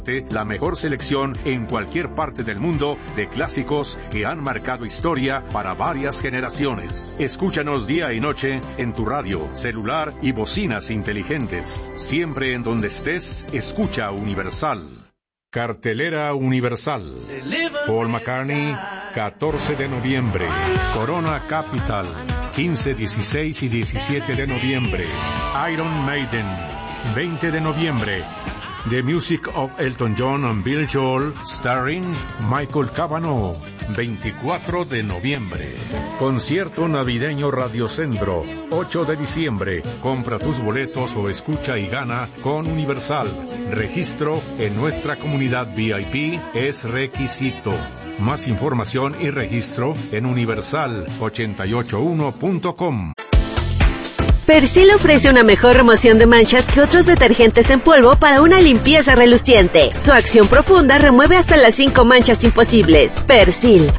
La mejor selección en cualquier parte del mundo de clásicos que han marcado historia para varias generaciones. Escúchanos día y noche en tu radio, celular y bocinas inteligentes. Siempre en donde estés, escucha Universal. Cartelera Universal. Paul McCartney, 14 de noviembre. Corona Capital, 15, 16 y 17 de noviembre. Iron Maiden, 20 de noviembre. The Music of Elton John and Billy Joel, starring Michael Cavanaugh, 24 de noviembre. Concierto navideño Radiocentro, 8 de diciembre. Compra tus boletos o escucha y gana con Universal. Registro en nuestra comunidad VIP es requisito. Más información y registro en universal881.com. Persil ofrece una mejor remoción de manchas que otros detergentes en polvo para una limpieza reluciente. Su acción profunda remueve hasta las 5 manchas imposibles. Persil,